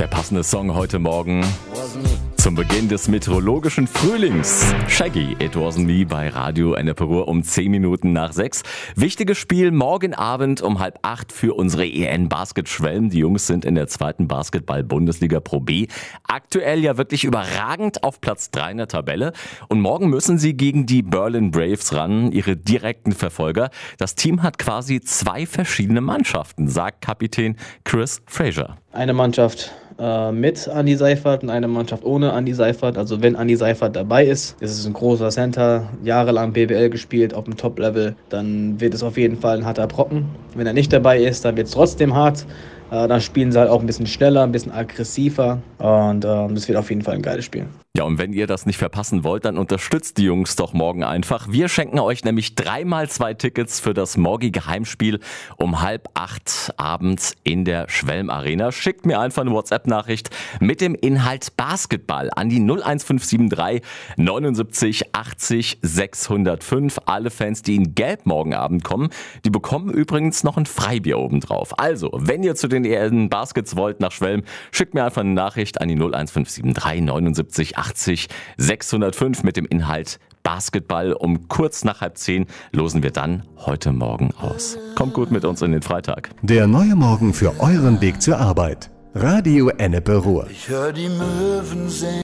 Der passende Song heute Morgen zum Beginn des meteorologischen Frühlings. Shaggy, It Wasn't Me bei Radio Ennepe Ruhr um 10 Minuten nach 6. Wichtiges Spiel morgen Abend um 7:30 für unsere EN-Basket-Schwelm. Die Jungs sind in der 2. Basketball-Bundesliga Pro B. Aktuell ja wirklich überragend auf Platz 3 in der Tabelle. Und morgen müssen sie gegen die Berlin Braves ran, ihre direkten Verfolger. Das Team hat quasi 2 verschiedene Mannschaften, sagt Kapitän Chris Frazier. Eine Mannschaft mit Andi Seifert und eine Mannschaft ohne Andi Seifert. Also wenn Andi Seifert dabei ist es ein großer Center, jahrelang BBL gespielt auf dem Top-Level, dann wird es auf jeden Fall ein harter Brocken. Wenn er nicht dabei ist, dann wird es trotzdem hart. Dann spielen sie halt auch ein bisschen schneller, ein bisschen aggressiver und das wird auf jeden Fall ein geiles Spiel. Ja, und wenn ihr das nicht verpassen wollt, dann unterstützt die Jungs doch morgen einfach. Wir schenken euch nämlich 3x2 Tickets für das morgige Heimspiel um 7:30 abends in der Schwelm Arena. Schickt mir einfach eine WhatsApp-Nachricht mit dem Inhalt Basketball an die 01573 79 80 605. Alle Fans, die in Gelb morgen Abend kommen, die bekommen übrigens noch ein Freibier obendrauf. Also, wenn ihr zu den EN Baskets wollt nach Schwelm, schickt mir einfach eine Nachricht an die 01573 79 80 605 mit dem Inhalt Basketball. Um kurz nach 9:30 losen wir dann heute Morgen aus. Kommt gut mit uns in den Freitag. Der neue Morgen für euren Weg zur Arbeit. Radio Ennepe Ruhr. Ich hör die Möwen singen.